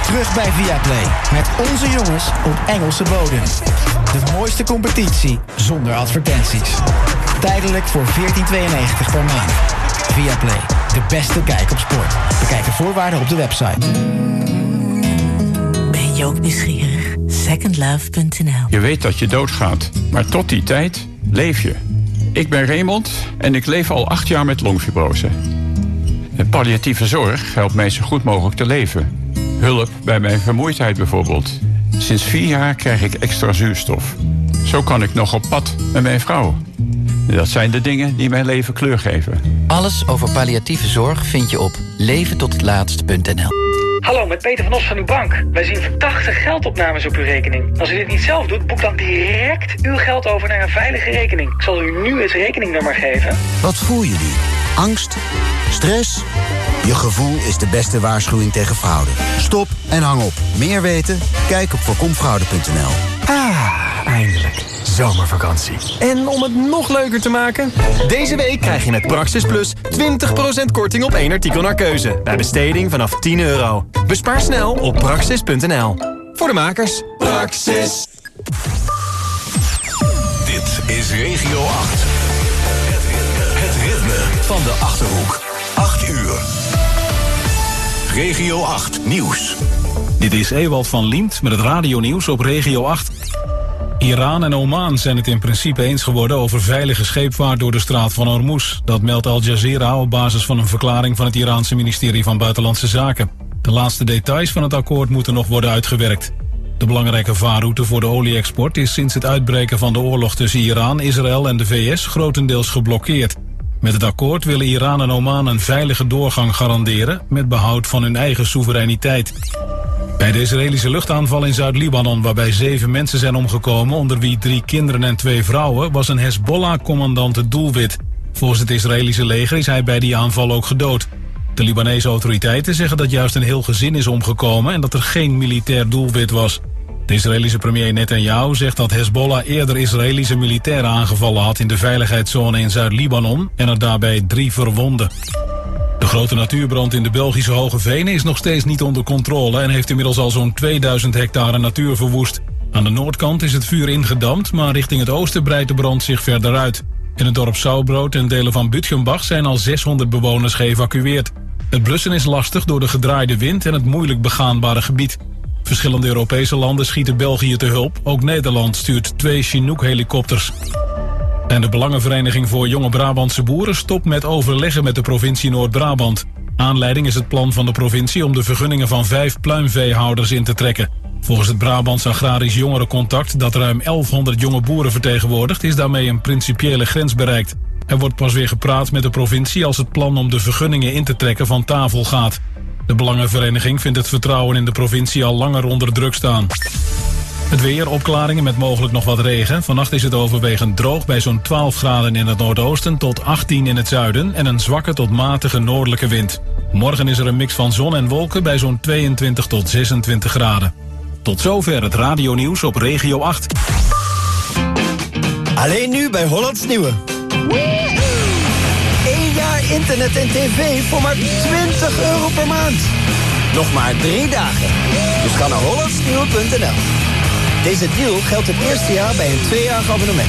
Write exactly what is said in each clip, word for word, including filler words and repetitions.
Terug bij Viaplay. Met onze jongens op Engelse bodem. De mooiste competitie zonder advertenties. Tijdelijk voor veertien tweeënnegentig per maand. Viaplay. De beste kijk op sport. Bekijk de voorwaarden op de website. Ben je ook nieuwsgierig? second love punt n l. Je weet dat je doodgaat, maar tot die tijd leef je. Ik ben Raymond en ik leef al acht jaar met longfibrose. De palliatieve zorg helpt mij zo goed mogelijk te leven. Hulp bij mijn vermoeidheid bijvoorbeeld. Sinds vier jaar krijg ik extra zuurstof. Zo kan ik nog op pad met mijn vrouw. Dat zijn de dingen die mijn leven kleur geven. Alles over palliatieve zorg vind je op leven tot het laatst punt n l. Hallo, met Peter van Os van uw bank. Wij zien verdachte geldopnames op uw rekening. Als u dit niet zelf doet, boek dan direct uw geld over naar een veilige rekening. Ik zal u nu het rekeningnummer geven. Wat voel je nu? Angst? Stress? Je gevoel is de beste waarschuwing tegen fraude. Stop en hang op. Meer weten? Kijk op voorkomfraude punt n l. Ah, eindelijk. Zomervakantie. En om het nog leuker te maken? Deze week krijg je met Praxis Plus twintig procent korting op één artikel naar keuze. Bij besteding vanaf tien euro. Bespaar snel op praxis punt n l. Voor de makers. Praxis. Dit is Regio acht. Het ritme, het ritme van de Achterhoek. acht uur. Regio acht Nieuws. Dit is Ewald van Liemt met het radionieuws op Regio acht. Iran en Oman zijn het in principe eens geworden over veilige scheepvaart door de straat van Hormuz. Dat meldt Al Jazeera op basis van een verklaring van het Iraanse ministerie van Buitenlandse Zaken. De laatste details van het akkoord moeten nog worden uitgewerkt. De belangrijke vaarroute voor de olie-export is sinds het uitbreken van de oorlog tussen Iran, Israël en de V S grotendeels geblokkeerd. Met het akkoord willen Iran en Oman een veilige doorgang garanderen met behoud van hun eigen soevereiniteit. Bij de Israëlische luchtaanval in Zuid-Libanon, waarbij zeven mensen zijn omgekomen, onder wie drie kinderen en twee vrouwen, was een Hezbollah-commandant het doelwit. Volgens het Israëlische leger is hij bij die aanval ook gedood. De Libanese autoriteiten zeggen dat juist een heel gezin is omgekomen en dat er geen militair doelwit was. De Israëlische premier Netanyahu zegt dat Hezbollah eerder Israëlische militairen aangevallen had in de veiligheidszone in Zuid-Libanon en er daarbij drie verwonden. De grote natuurbrand in de Belgische Hoge Venen is nog steeds niet onder controle en heeft inmiddels al zo'n tweeduizend hectare natuur verwoest. Aan de noordkant is het vuur ingedamd, maar richting het oosten breidt de brand zich verder uit. In het dorp Sauwbrood en delen van Bütgenbach zijn al zeshonderd bewoners geëvacueerd. Het blussen is lastig door de gedraaide wind en het moeilijk begaanbare gebied. Verschillende Europese landen schieten België te hulp. Ook Nederland stuurt twee Chinook-helikopters. En de Belangenvereniging voor Jonge Brabantse Boeren stopt met overleggen met de provincie Noord-Brabant. Aanleiding is het plan van de provincie om de vergunningen van vijf pluimveehouders in te trekken. Volgens het Brabants Agrarisch Jongerencontact, dat ruim elfhonderd jonge boeren vertegenwoordigt, is daarmee een principiële grens bereikt. Er wordt pas weer gepraat met de provincie als het plan om de vergunningen in te trekken van tafel gaat. De Belangenvereniging vindt het vertrouwen in de provincie al langer onder druk staan. Het weer, opklaringen met mogelijk nog wat regen. Vannacht is het overwegend droog bij zo'n twaalf graden in het noordoosten tot achttien in het zuiden en een zwakke tot matige noordelijke wind. Morgen is er een mix van zon en wolken bij zo'n tweeëntwintig tot zesentwintig graden. Tot zover het radionieuws op Regio acht. Alleen nu bij Hollands Nieuwe. Eén jaar internet en tv voor maar twintig euro per maand. Nog maar drie dagen. Dus ga naar hollands nieuwe punt n l. Deze deal geldt het eerste jaar bij een tweejarig abonnement.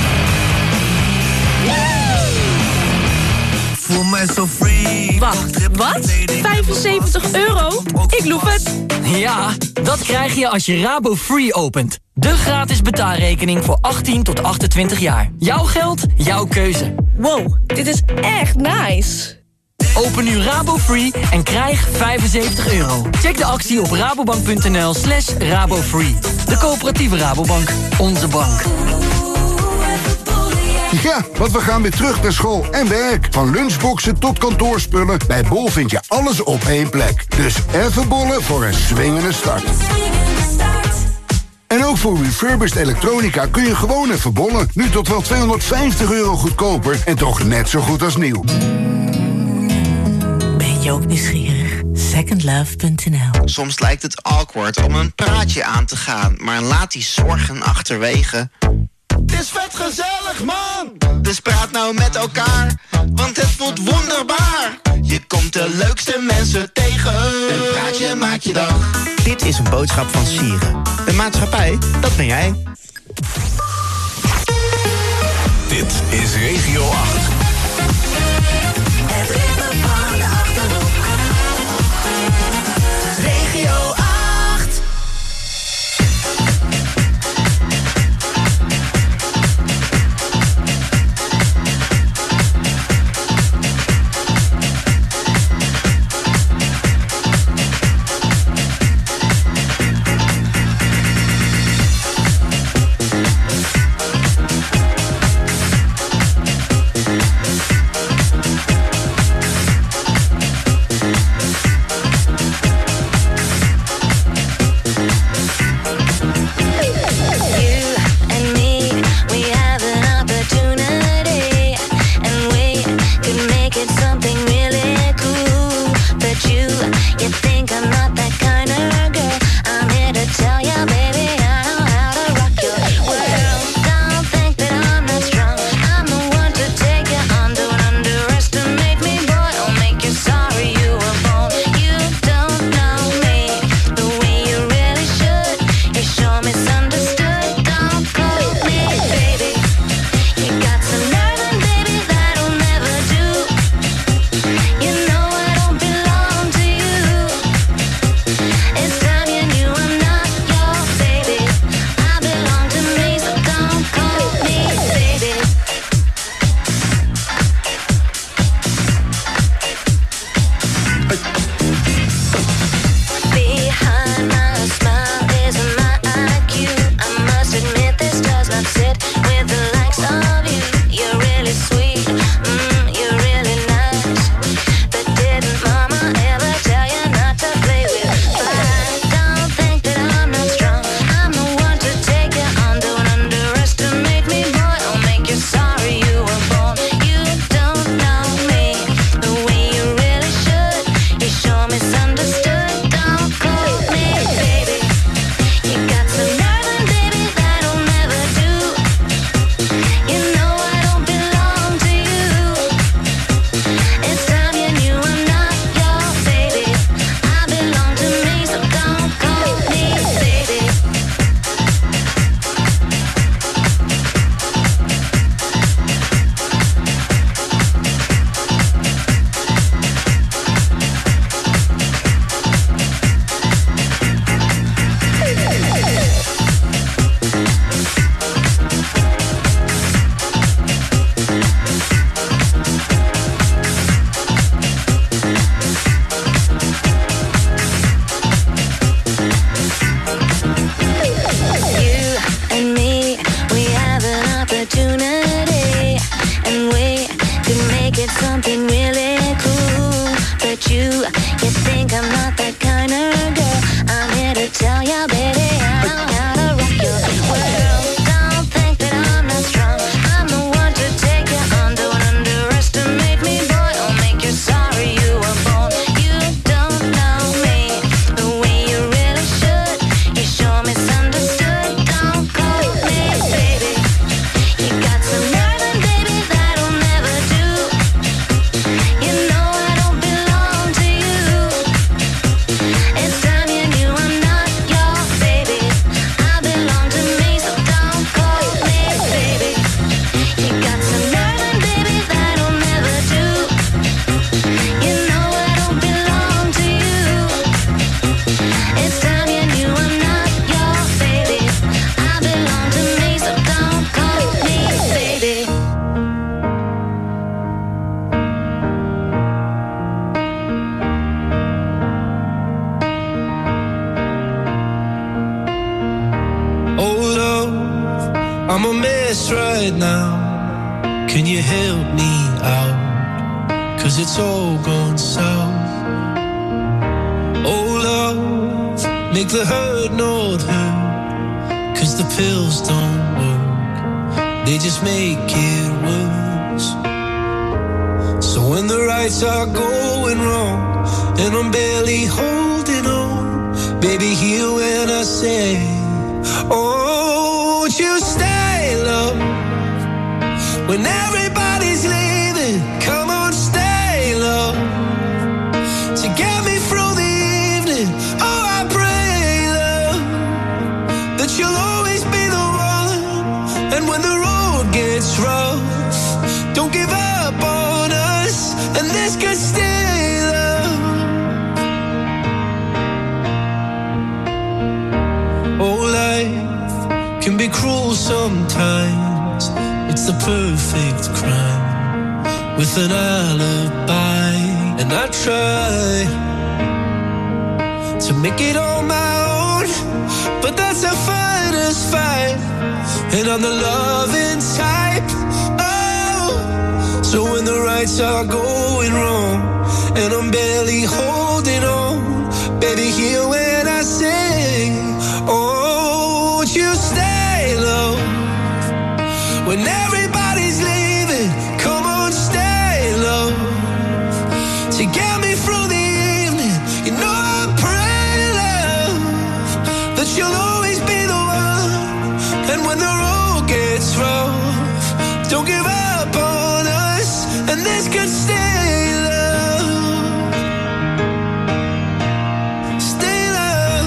Voel mij zo free. Wacht, wat? vijfenzeventig euro? Ik loef het. Ja, dat krijg je als je Rabo Free opent. De gratis betaalrekening voor achttien tot achtentwintig jaar. Jouw geld, jouw keuze. Wow, dit is echt nice. Open nu Rabo Free en krijg vijfenzeventig euro. Check de actie op rabobank punt n l slash rabofree. De coöperatieve Rabobank. Onze bank. Ja, want we gaan weer terug naar school en werk. Van lunchboxen tot kantoorspullen. Bij Bol vind je alles op één plek. Dus even bollen voor een swingende start. En ook voor refurbished elektronica kun je gewoon even bollen. Nu tot wel tweehonderdvijftig euro goedkoper en toch net zo goed als nieuw. Ben je ook nieuwsgierig? second love punt n l. Soms lijkt het awkward om een praatje aan te gaan, maar laat die zorgen achterwege. Het is vet gezellig, man! Dus praat nou met elkaar, want het voelt wonderbaar. Je komt de leukste mensen tegen. Een praatje maakt je dag. Dit is een boodschap van Sieren. De maatschappij, dat ben jij. Dit is Regio acht. Het ritme van de Achterhoek. Regio acht. I'm a mess right now. Can you help me out? 'Cause it's all gone south. Oh love, make the hurt not hurt. 'Cause the pills don't work, they just make it worse. So when the rights are going wrong and I'm barely holding on, baby, hear when I say, oh, won't you stay, love? When everybody's leaving, come on, stay, love. you'll always be the one. And when the road gets rough, don't give up on us, and this could stay love. Oh, life can be cruel sometimes. It's the perfect crime with an alibi, and I try to make it on my own, but that's a fighter's fight, and I'm the loving type. Oh, so when the rights are going wrong and I'm barely holding on, baby, hear when I sing. Oh, won't you stay low when everybody's leaving? Come on, stay low to get me through the evening. You know I pray, love, that you'll always be the one. And when the road gets rough, don't give up on us, and this could stay love. Stay love.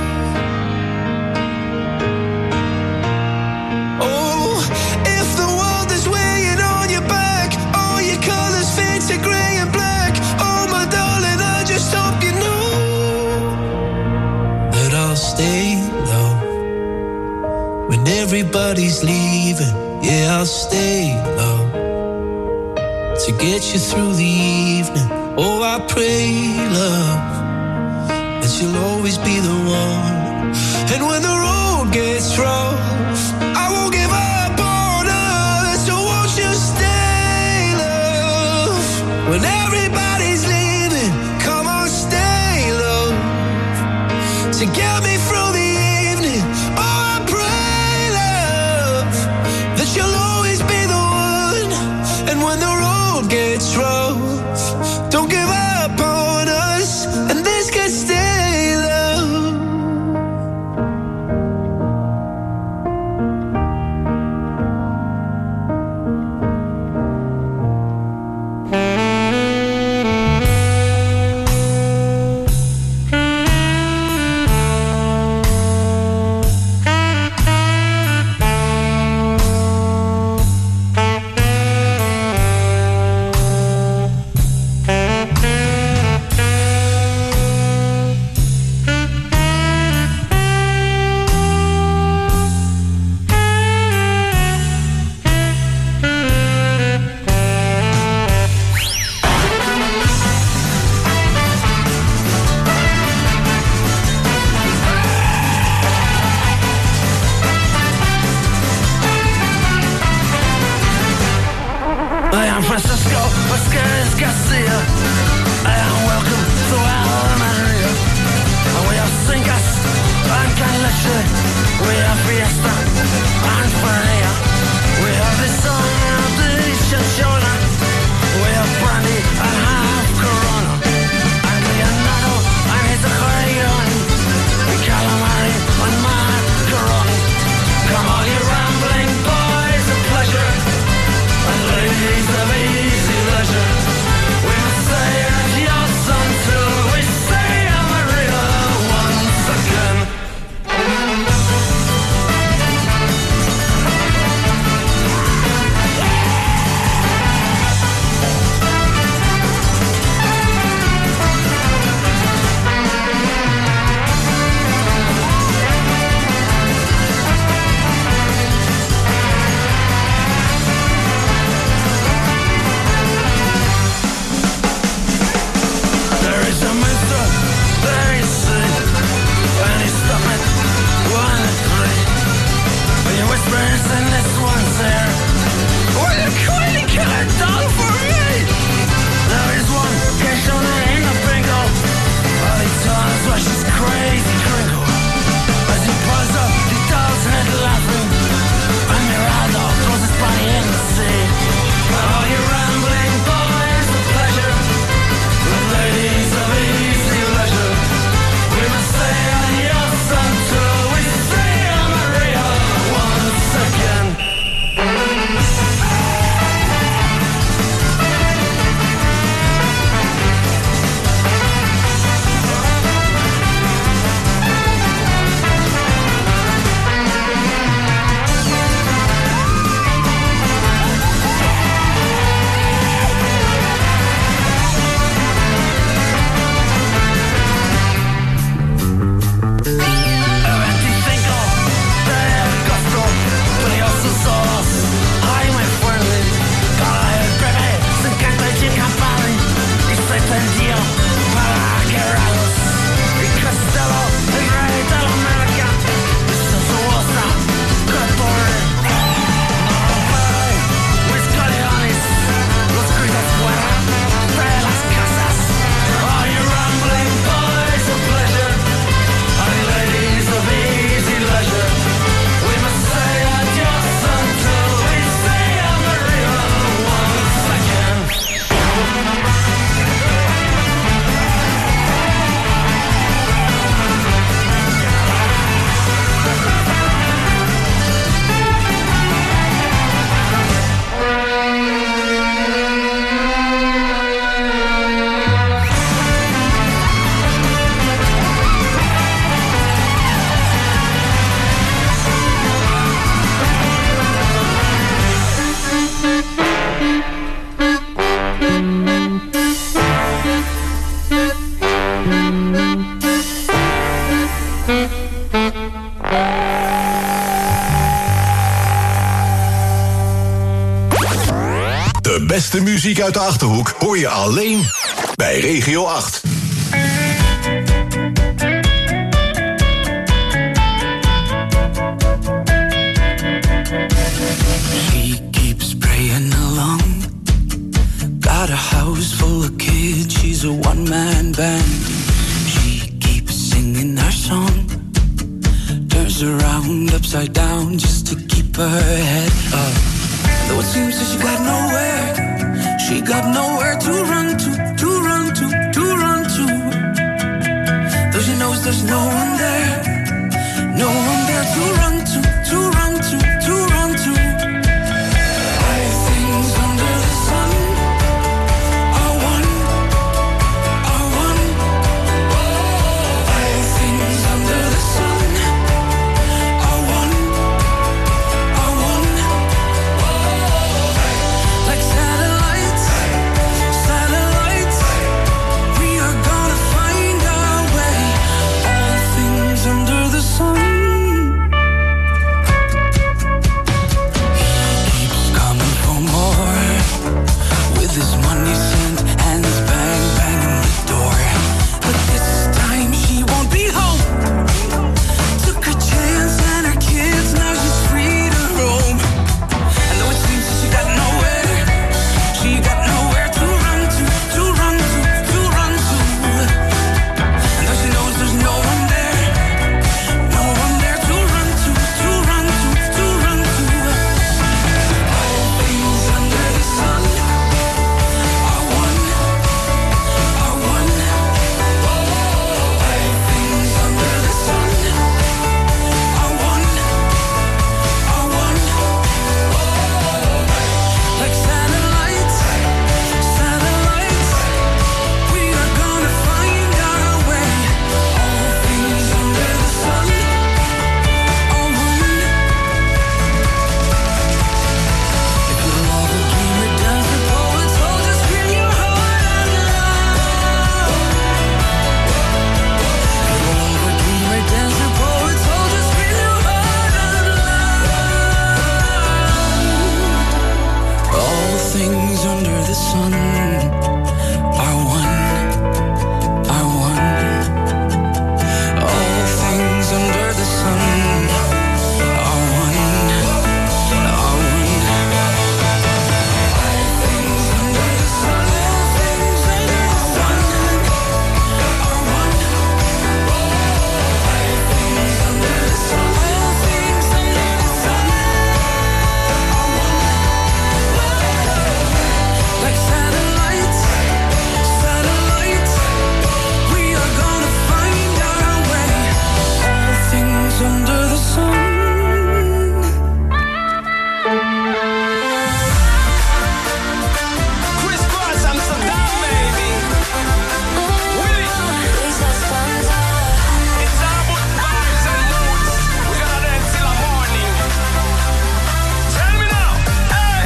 Oh, if the world is weighing on your back, all your colors fade to gray and black. Oh, my darling, I just hope you know that I'll stay low when everybody's leaving. Yeah, I'll stay low to get you through the evening. Oh, I pray, love, that you'll always be the one. And when the road gets rough, I won't give up on us. So won't you stay, love, when everybody's leaving? Come on, stay, love, to get me through the evening. Oh, I pray, love, that you'll always be the one. And when the road gets rough, don't give up on us, and this could stay love. I am Francisco Vasquez Garcia. I am welcome to Almeria. We have singers and canleche. We have fiesta and feria. We have the song of the chinchona. We have brandy and half corona. And Leonardo and his accordion. And calamari and macaroni. Come all you rambling boys of pleasure and ladies of easy leisure. We must say beste muziek uit de Achterhoek hoor je alleen bij Regio acht. She keeps praying along. Got a house full of kids, she's a one-man band. She keeps singing her song. Turns around upside down just to keep her head up. Though it seems that she got nowhere, she got nowhere to run to, to run to, to run to. Though she knows there's no one there, no one there to run to, to run to, to run to. All things under the sun are one, are one. All things under the sun are one, are one. Like satellites, satellites, we are gonna find our way. All things under the sun. He keeps coming for more. With his money sent, hands bang banging the door. But this time she won't be home. Took her chance and her kids, now she's free to roam. And though it seems that she got nowhere, she got nowhere to run to, to run to, to run to. And though she knows there's no one there, no one there to run to, to run to, to run to. All things under the sun are one, are one. All things under the sun are one, are one. Like satellites, satellites, we are gonna find our way. All things under the sun are one. If you love a dreamer, does a poet, so just feel your heart out loud. If you love a dreamer, does a poet, so just feel your heart out loud. All things under the sun are one, are one. All things under the sun are one, are one. All things under the sun, all things under the sun are one. All things under the sun, all things under the sun are one. Like satellites, satellites, we are gonna find our way. All things under the sun. Chris Cross, Amsterdam, baby. Willie. It's all about vibes and moods. We gonna dance till the morning. Tell me now, hey.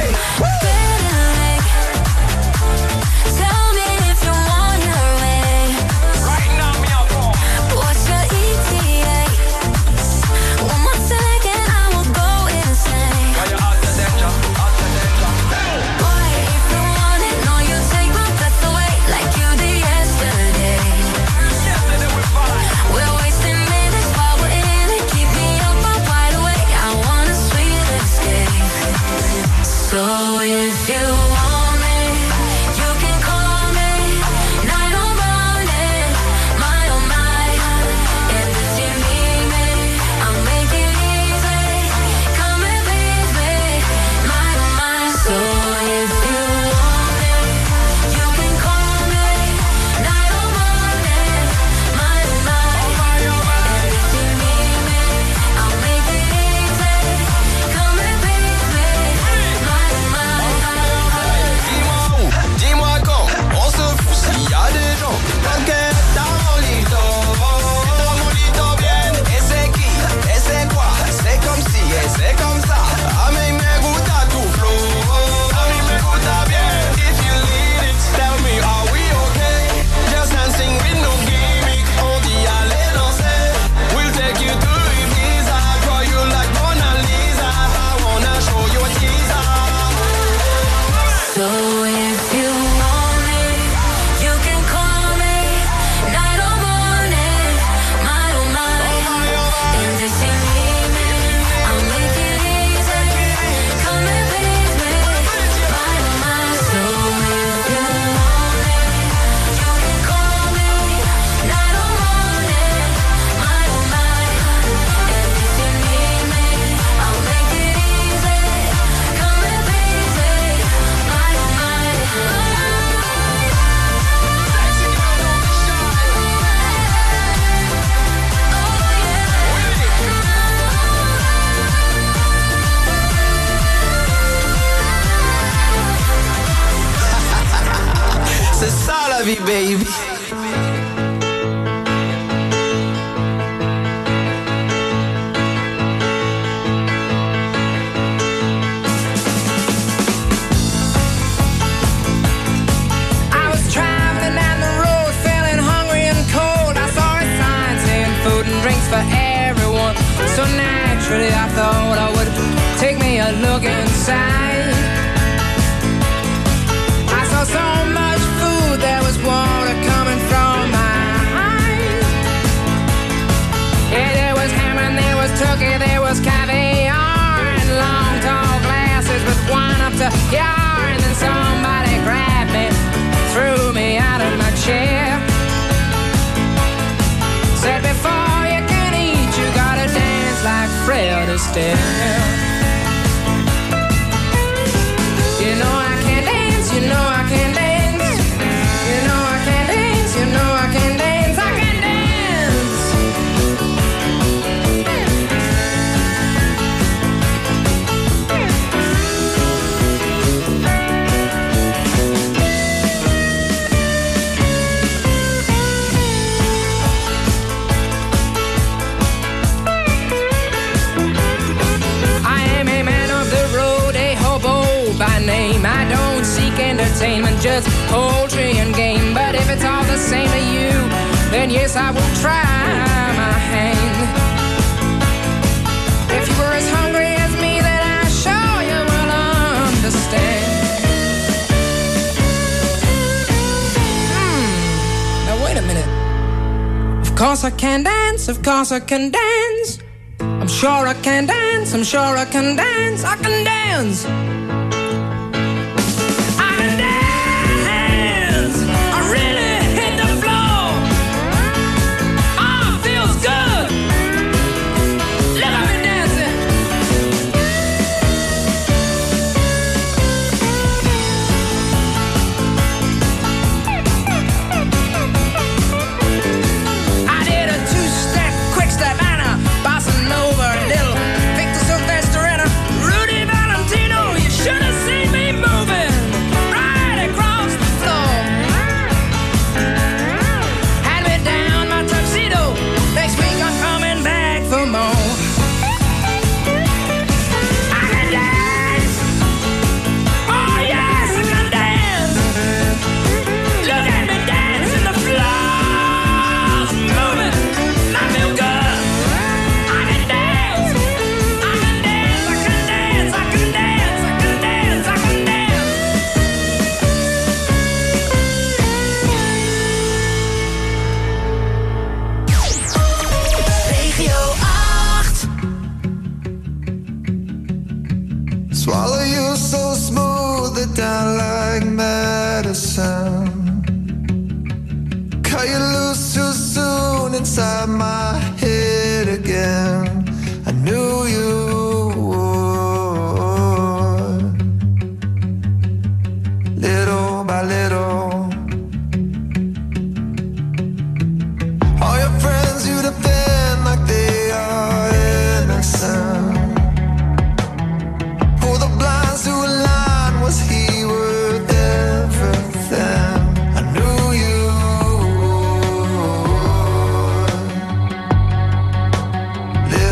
Tell me if you want your way. Right now, me up. What's your E T A? One more second, I will go insane. Why you out the danger, out the danger? Boy, if you want it, no, you take my breath away like you did yesterday. Yesterday we fight. We're wasting minutes while we're in it. Keep me up, I'm wide awake. I want a sweet escape. So if you want me, you can call me night or morning, my oh my. And if you need me, I'll make it easy. Come and please me, my oh my. So if you want me, you can call me night or morning, my oh my. And if you need me, I'll make it easy. Come and please me, my oh my. heavy, baby. For everyone, so naturally I thought I would take me a look inside. I saw so much food, there was water coming from my eyes. Yeah, there was ham and there was turkey, there was caviar, and long tall glasses with wine up to yar. And then somebody grabbed me, threw me out of my chair, said before you you gotta dance like Fred Astaire. You know I can dance, you know I can dance. You know I can dance, you know I can dance. I can dance. By name, I don't seek entertainment, just poultry and game. But if it's all the same to you, then yes, I will try my hand. If you were as hungry as me, then I'm sure you will understand. Hmm, now wait a minute. Of course I can dance, of course I can dance. I'm sure I can dance, I'm sure I can dance, I can dance. Swallow you so smooth it down like medicine. Cut you loose too soon inside my head again. I knew you would. Little by little. All your friends you defend like they are innocent. To a line, was he worth everything? I knew you would.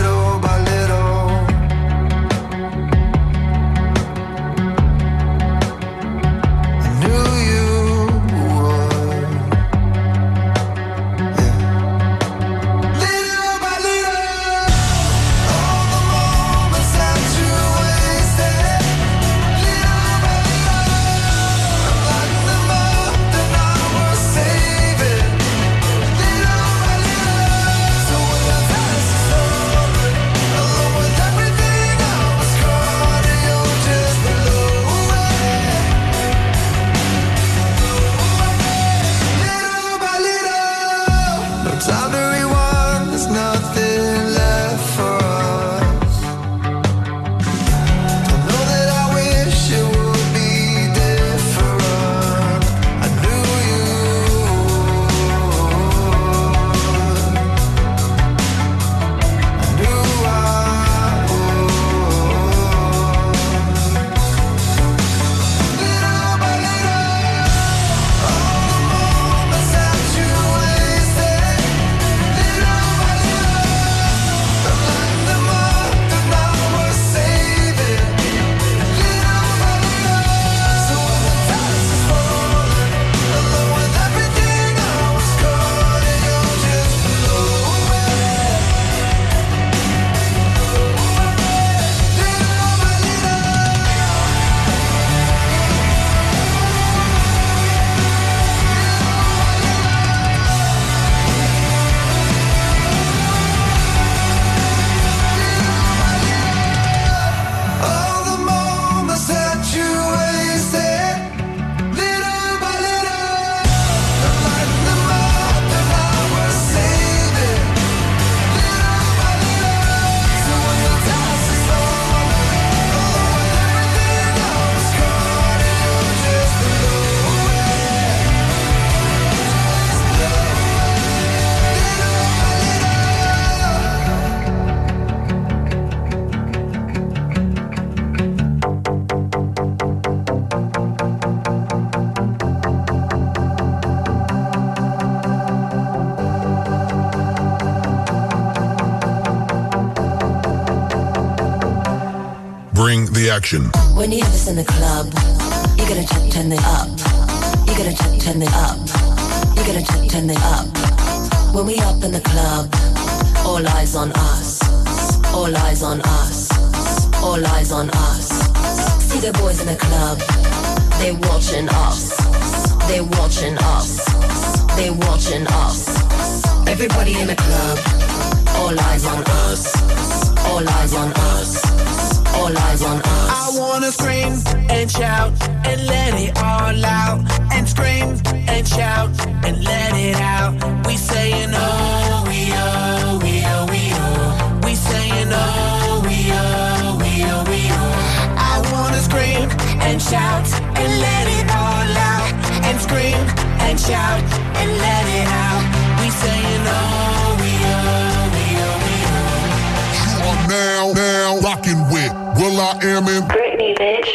Bring the action. When you have this in the club, you gotta turn, turn it up. You gotta turn, turn it up. You gotta turn, turn it up. When we up in the club, all eyes on us. All eyes on us. All eyes on us. See the boys in the club, they watching us. They watching us. They watching us. Everybody in the club, all eyes on us. All eyes on us. All eyes on us. I wanna scream and shout and let it all out. And scream and shout and let it out. We saying oh, we oh, we oh, we oh. We saying oh, we oh, we oh, we oh. I wanna scream and shout and let it all out. And scream and shout and let it out. We saying oh, we oh, we oh, we oh. You are now, now rocking with Will I Am in Britney, bitch.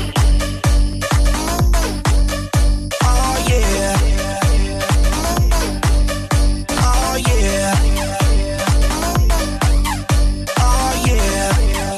Oh yeah. Oh yeah. Oh yeah.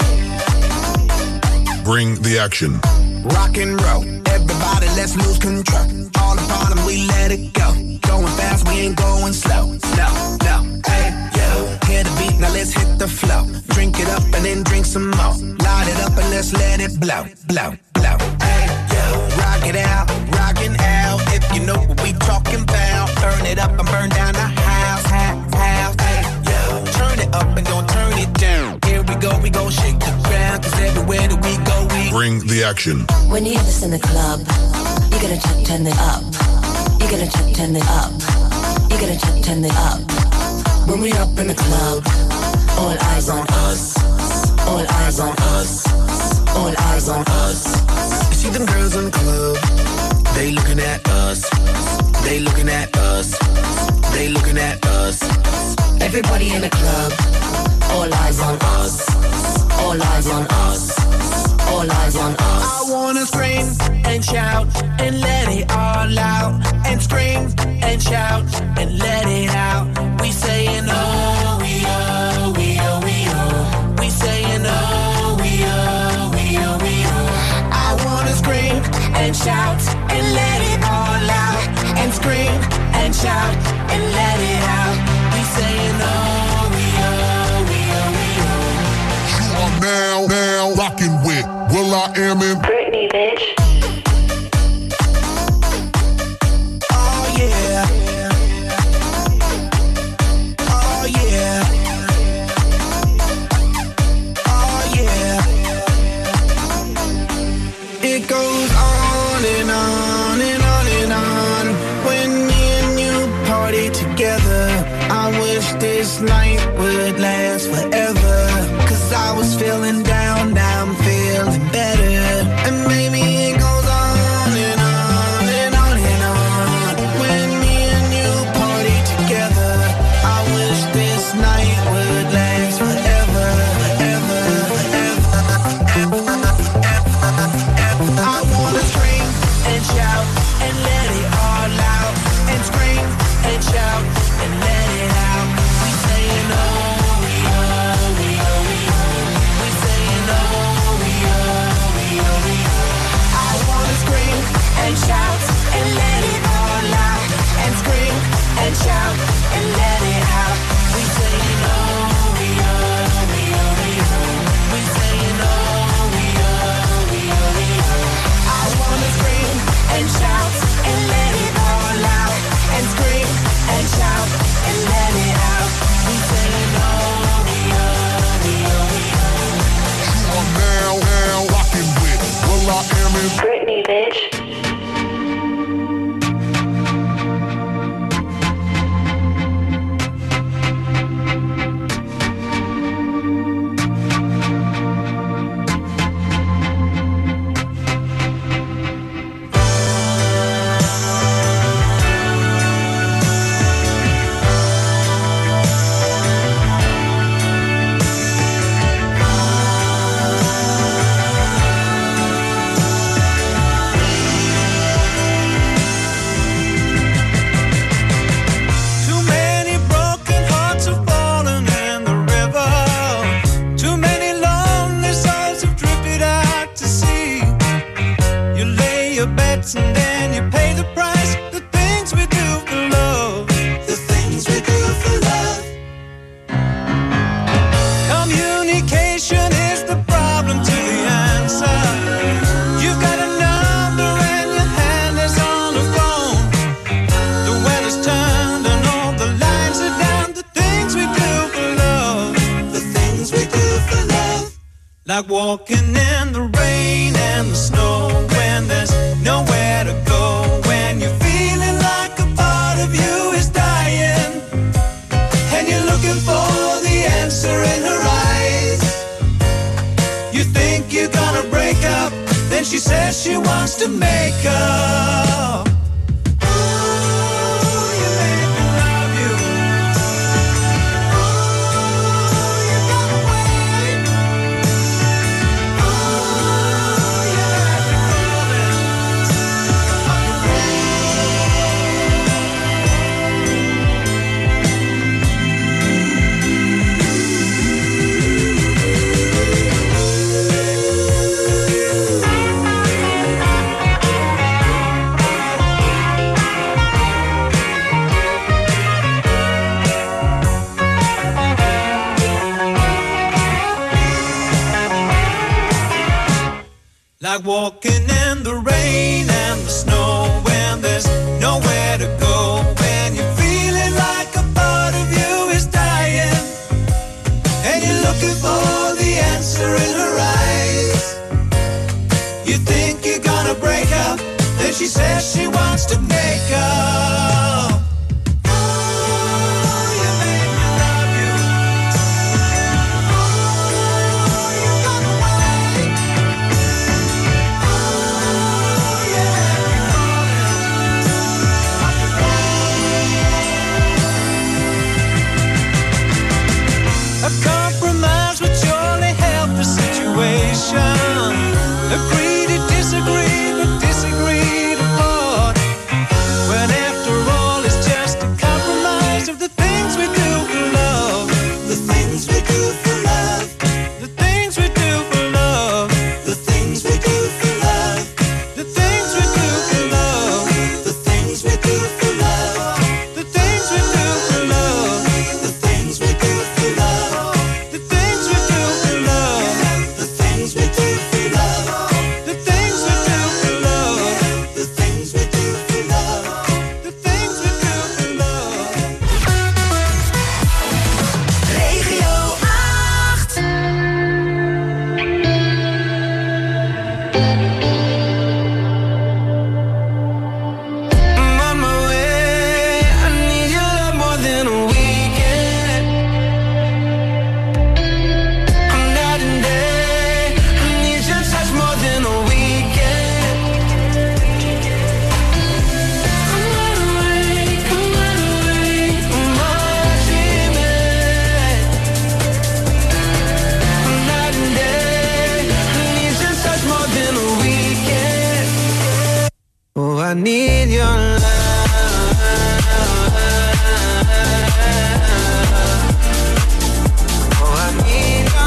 Bring the action. Rock and roll, everybody let's lose control. All the bottom we let it go. Going fast, we ain't going slow. No, no, hey, yo. Hear the beat, now let's hit the flow. Drink it up and then drink some more. Light it up and let's let it blow, blow, blow. Hey, yo. Rock it out, rockin' out. If you know what we talking about. Burn it up and burn down the house, house, house. Hey, yo. Turn it up and don't turn it down. Here we go, we gon' shake the ground. Cause everywhere that we go, we bring the action. When you have this in the club, you gotta turn, turn it up. You gotta turn, turn it up. You gotta turn, turn it up. When we up in the club, all eyes on us. All eyes on us. All eyes on us. You see them girls in the club, they looking at us. They looking at us. They looking at us. Everybody in the club, all eyes on us. All eyes on us. All eyes on us. I wanna scream and shout and let it all out. And scream and shout and let it out. We saying oh, we oh, we oh, we oh. We saying oh, we oh, we oh, we oh. I wanna scream and shout and let it all out. And scream and shout and let it out. We saying oh, we oh, we oh, we oh. You are now, now rocking with Will I Am in Britney, bitch. Oh yeah. Oh yeah. Oh yeah. It goes on and on and on and on. When me and you party together, I wish this night would last forever. Cause I was feeling down, now I'm feeling better. And maybe it goes on and on and on and on. When me and you party together, I wish this night would last forever, forever, forever, forever, forever. I wanna scream and shout and let it all out. And scream and shout and let it out. We saying oh, we oh, we oh, we oh. We saying oh, we oh, we oh, we oh. I wanna scream and shout and let it all out. And scream and shout and let it out. We saying oh, we oh, we oh, we oh. We saying oh, we oh, we oh, we oh. I wanna scream and shout and let it all out. And scream and shout and let it out. We saying oh, we oh, we oh, we oh. You are now, now rocking with Will I Am in Britney, bitch. your bets and then you pay the price. The things we do for love, the things we do for love. Communication is the problem to the answer. You've got a number and your hand is on the phone. The weather's turned and all the lines are down. The things we do for love, the things we do for love. Like walking in the rain and the snow when there's nowhere to go. When you're feeling like a part of you is dying and you're looking for the answer in her eyes. You think you're gonna break up, then she says she wants to make up. Like walking in the rain and the snow when there's nowhere to go. When you're feeling like a part of you is dying and you're looking for the answer in her eyes. You think you're gonna break up, then she says she wants to make up. A compromise would surely help the situation. Agree to disagree, but disagree to part. When after all it's just a compromise of the things we do for love. The things we do for love. The things we do for love. The things we do for love. The things we do for love. The things we do for love. The things we do for love. The things we do for love. The things we do for love. The things we do for love. The things we do for love. The things we do for love. The things we do for love. Regio acht. I'm on my way. I need your love more than a weekend. I'm night and day. I need your touch more than a weekend. Come on away, come on away from my dreaming. I'm night and day. I need your touch more than a weekend. Oh, I need your love. Oh, I need your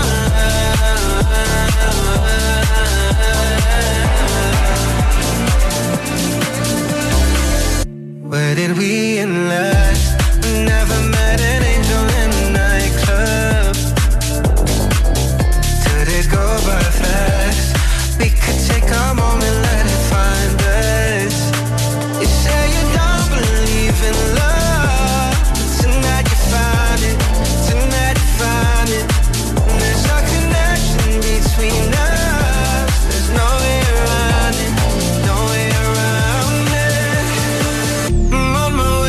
love. Where did we end last? I never met an angel in a nightclub. Did it go by fast? We could take a moment, let it find us. You say you don't believe in love. Tonight you find it. Tonight you find it. There's a connection between us. There's no way around it. No way around it. I'm on my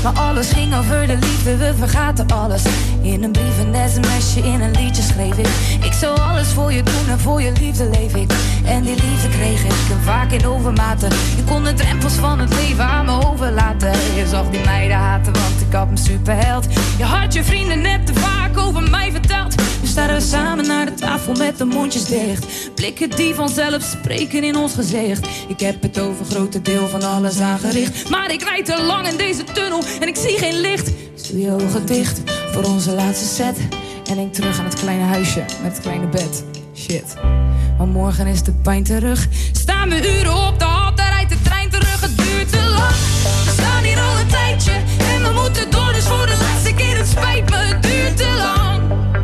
Maar alles ging over de liefde, we vergaten alles. In een brief, een sms'je, in een liedje schreef ik. Ik zou alles voor je doen en voor je liefde leef ik. En die liefde kreeg ik en vaak in overmaten. Je kon de drempels van het leven aan me overlaten. Je zag die meiden haten, want ik had me superheld. Je had je vrienden net te vaak over mij verteld. Nu staan we samen naar de tafel met de mondjes dicht. Blikken die vanzelf spreken in ons gezicht. Ik heb het overgrote deel van alles aangericht. Maar ik rijd te lang in deze tunnel en ik zie geen licht. Dus doe je ogen dicht voor onze laatste set. En denk terug aan het kleine huisje met het kleine bed. Shit, maar morgen is de pijn terug. Staan we uren op de hal, daar rijdt de trein terug. Het duurt te lang, we staan hier al een tijdje. En we moeten door, dus voor de laatste keer, het spijt me. Het duurt te lang.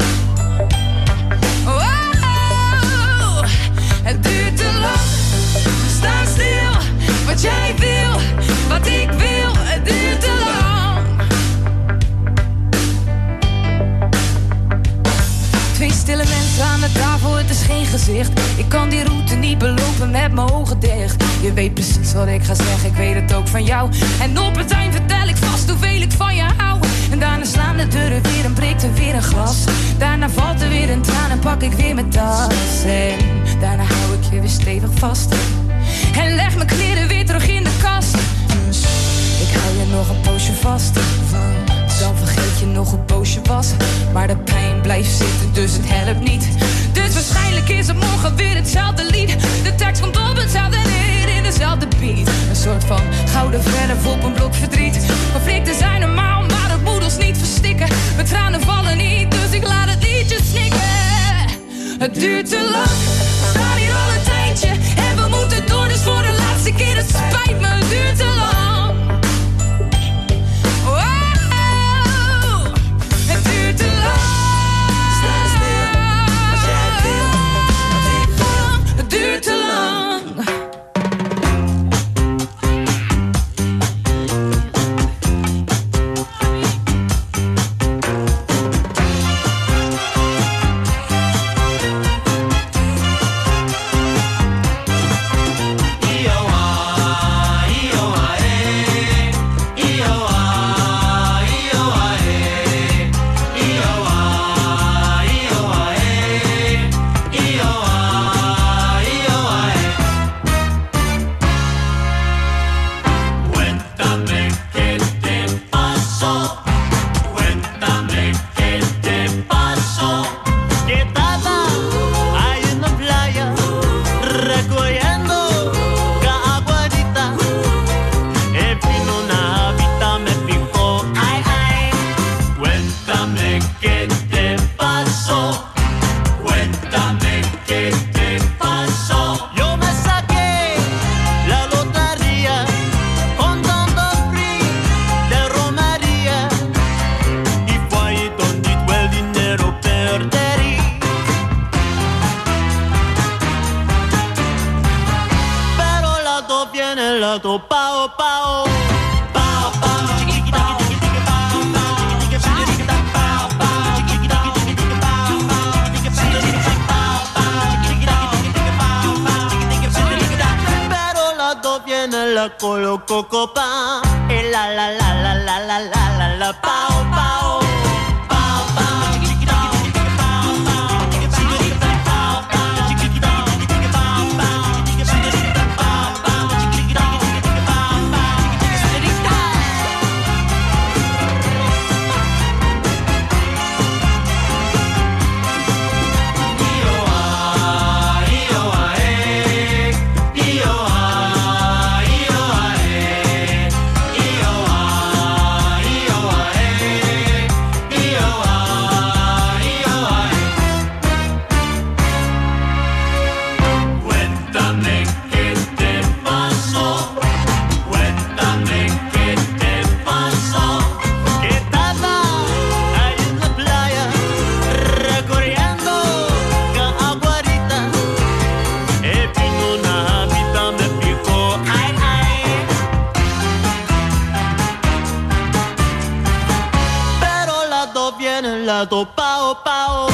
Oh, het duurt te lang. We staan stil, wat jij wil, wat ik wil. Het duurt te lang. Twee stille mensen aan de tafel, het is geen gezicht. Ik kan die route niet belopen met mijn ogen dicht. Je weet precies wat ik ga zeggen, ik weet het ook van jou. En op het eind vertel ik vast hoeveel ik van je hou. En daarna slaan de deuren weer en breekt er weer een glas. Daarna valt er weer een traan en pak ik weer mijn tas. En daarna hou ik je weer stevig vast. En leg mijn kleren weer terug in de kast. Dus ik hou je nog een poosje vast. Dan vergeet je nog een poosje was. Maar de pijn blijft zitten, dus het helpt niet. Dus waarschijnlijk is het morgen weer hetzelfde lied. De tekst komt op hetzelfde neer in dezelfde beat. Een soort van gouden verf op een blok verdriet. Conflicten zijn normaal, maar dat moet ons niet verstikken. Mijn tranen vallen niet, dus ik laat het liedje snikken. Het duurt te lang, we staan hier al een tijdje. En we moeten door, dus voor de laatste keer, het spijt me. Het duurt te lang. Het duurt te lang. Sta stil, als jij wil, wat ik wil. Het duurt te lang. lado, pao, pao.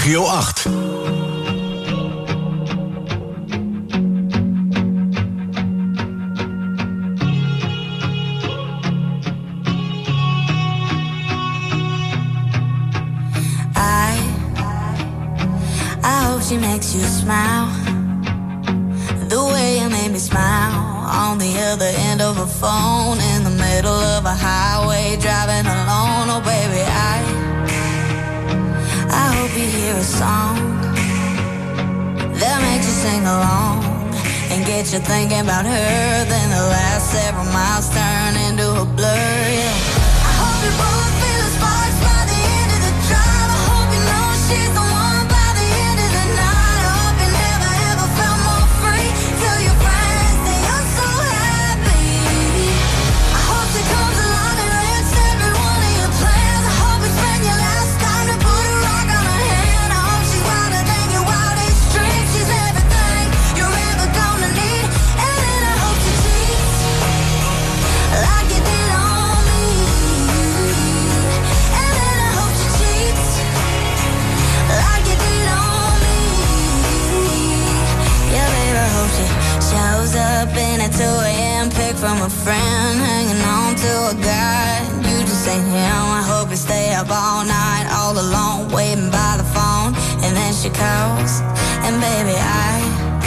Regio acht. She makes you smile the way you made me smile on the other end of a phone in the middle of a highway driving alone. Oh baby, I I hope you hear a song that makes you sing along and get you thinking about her. Then the last several miles turn into a blur. Yeah, I hope you both feel the sparks by the end of the drive. I hope you know she's the one. Up in at two a.m. pick from a friend, hanging on to a guy. You just ain't him. I hope you stay up all night, all alone, waiting by the phone. And then she calls, and baby, I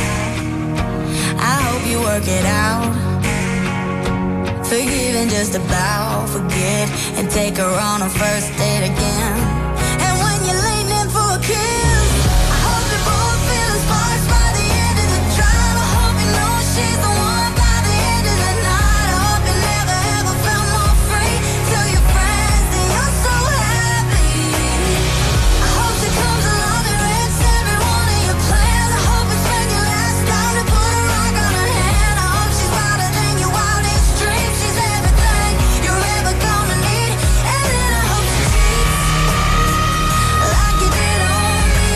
I hope you work it out. Forgive and just about forget, and take her on a first date again. And when you're leaning in for a kiss, I hope you both feel the sparks by the end of the drive. I hope you know she's the one by the end of the night. I hope you never ever felt more free. Tell your friends that you're so happy. I hope she comes along and wrecks every one of your plans. I hope it's when your last time to put a rock on her hand. I hope she's wilder than your wildest dreams. She's everything you're ever gonna need. And then I hope she cheats like you did on me.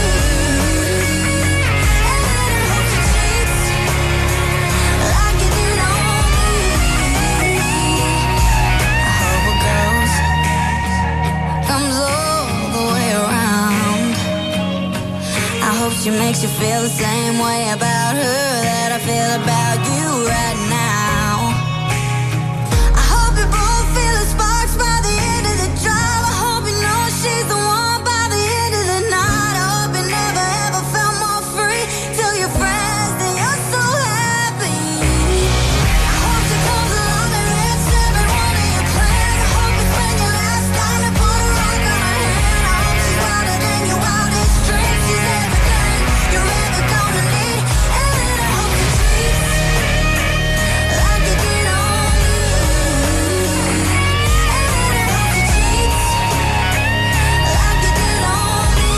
And then I hope she cheats like you did on me. I hope a ghost comes all the way around. I hope she makes you feel the same way about her that I feel about you right now. I hope you both feel the sparks by the end of the drive. I hope you know she's the one by the end of the night. I hope you never ever felt more free. Tell your friends that you're so happy. I hope she comes along and wrecks every one of your plans. I hope it's when your last time to put a rock on her hand. I hope she's wilder than your wildest dreams. She's everything you're ever gonna need. And then I hope she cheats like you did on me. And then I hope she cheats like you did on me.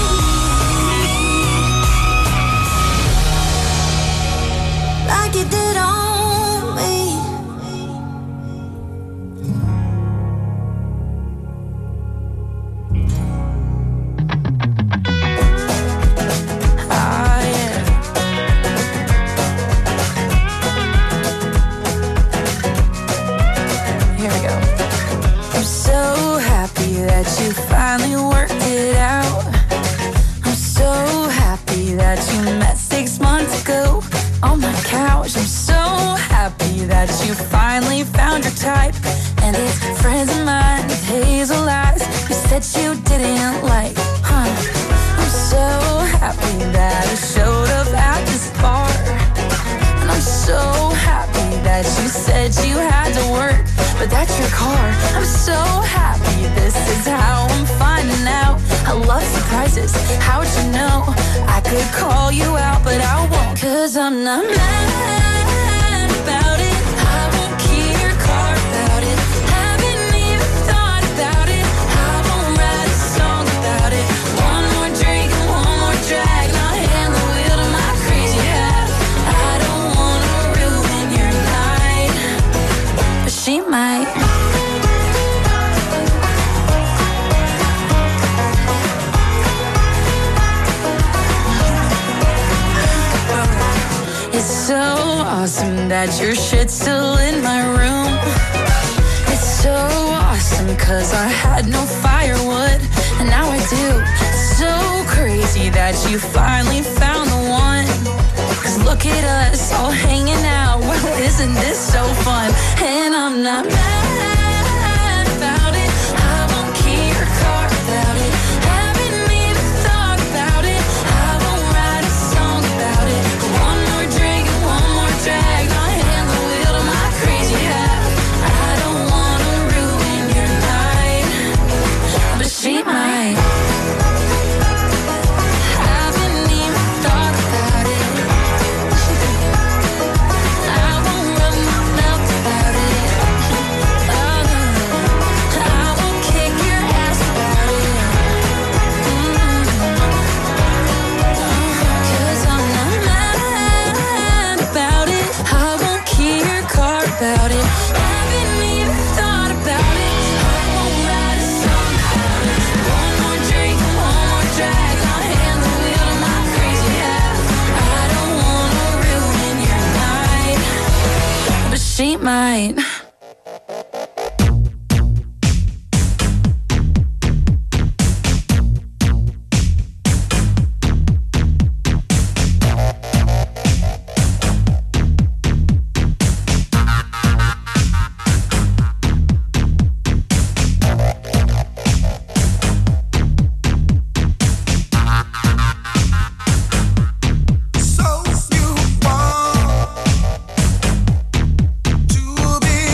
Like you did on me. Ah, yeah. Here we go. I'm so happy that you finally worked it out. I'm so happy that you met six months ago on my couch. I'm so happy that you finally found your type. And it's friends of mine with hazel eyes you said you didn't like, huh? I'm so happy that I showed up at this bar. And I'm so happy that you said you had to work, but that's your car. I'm so happy this is how I'm finding out. I love surprises, how'd you know? I could call you out, but I won't. Cause I'm not mad about it. I won't key your car about it. Haven't even thought about it. I won't write a song about it. One more drink and one more drag, and I'll hand the wheel to my crazy half. I don't wanna ruin your night, but she might. It's so awesome that your shit's still in my room. It's so awesome cause I had no firewood, and now I do. So crazy that you finally found the one. Cause look at us all hanging out. Well, isn't this so fun? And I'm not mad about it. I won't key your car about it. Haven't even thought about it. I won't write a song about it. One more drink and one more drag. My hand the wheel to my crazy half. I don't wanna ruin your night, but she might. Haven't even thought about it. I won't run my mouth about it. Oh no, I won't kick your ass about it. Cause I'm not mad about it. I won't key your car about it. Haven't even thought about it. I won't write a song about it. One more drink and one more drag. My hand the wheel to my crazy half. I don't wanna ruin your night, but she might. So you want to be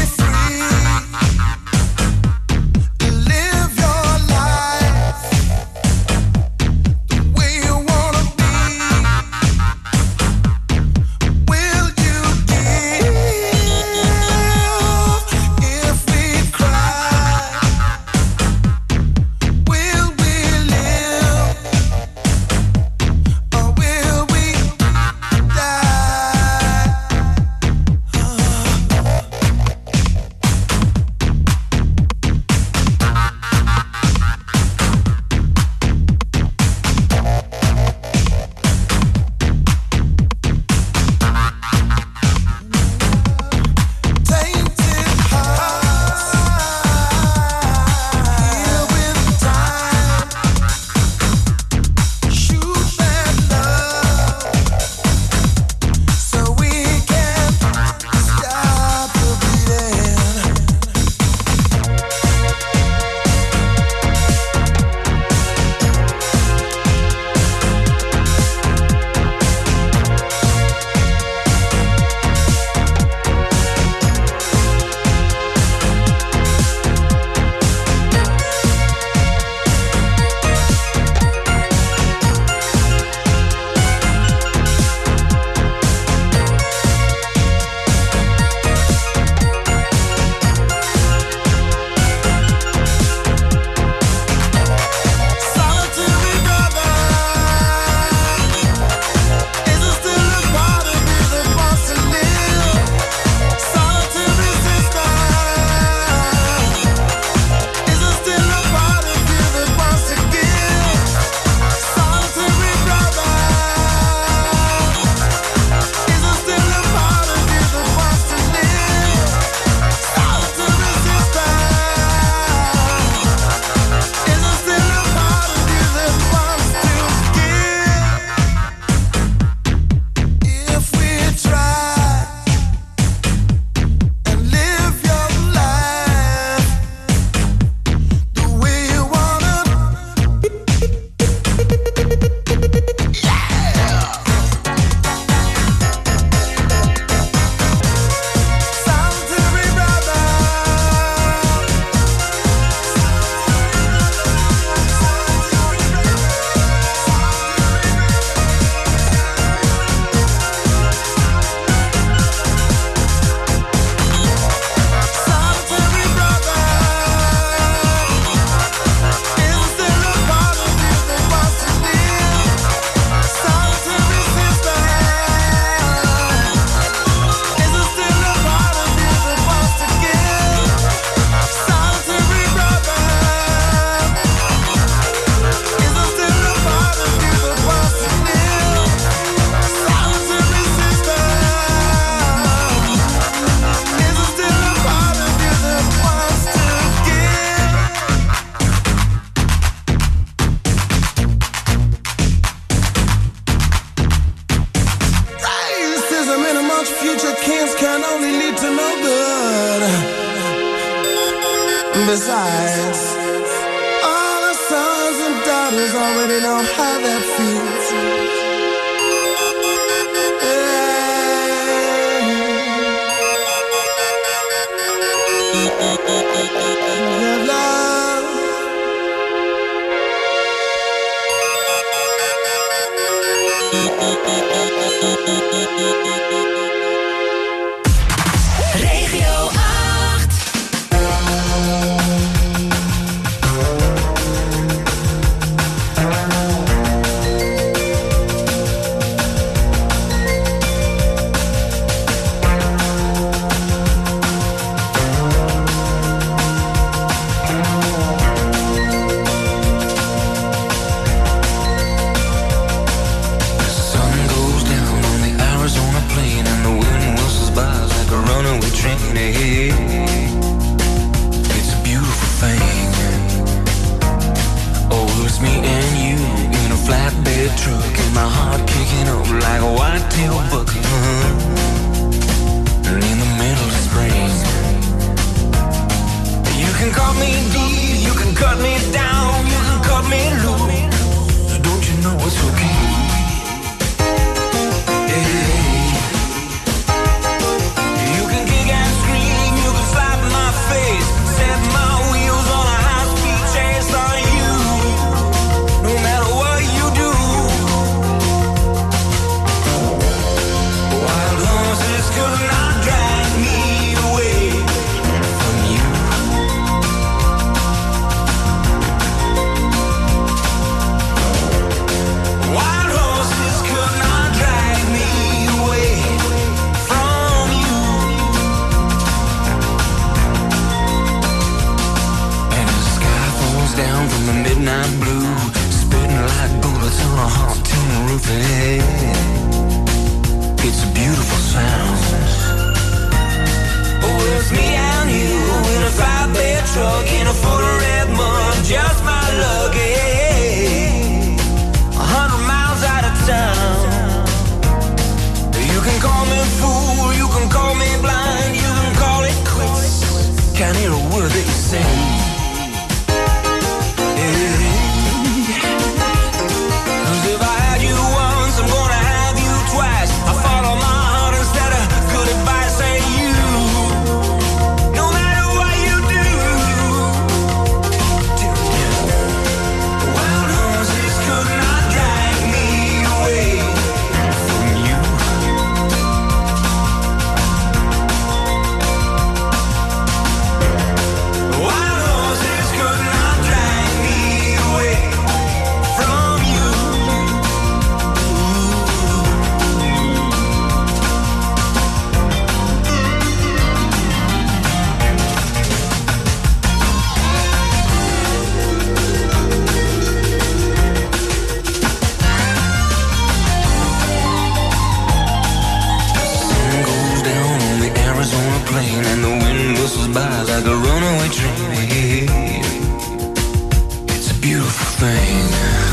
Besides, all our sons and daughters already know how that feels. Love, love. Regio acht. It's a beautiful thing. Oh, it's me and you in a flatbed truck, and my heart kicking up like a white-tail buck. And in the middle of spring, you can cut me deep, you can cut me down, you can cut me loose. Don't you know it's okay? Yeah. Set my wheels on a high-speed chase on you. No matter what you do, wild horses could not drag me away from you. Wild horses could not drag me away from you. Down from the midnight blue, spitting like bullets on a hot tin roof. Hey, it's a beautiful sound. Oh, it's me and you in a five-bed truck in a foot of red mud, just my luck. Hey, a hundred miles out of town. You can call me fool, you can call me blind, you can call it quits. Can't hear a word that you say. If I had you once, I'm gonna have you twice. I follow my heart instead of good advice. Ain't you? No matter what you do, wild horses could not drag me away from you. Wild horses could not drag me away from you. Plain and the wind whistles by like a runaway train. It's a beautiful thing.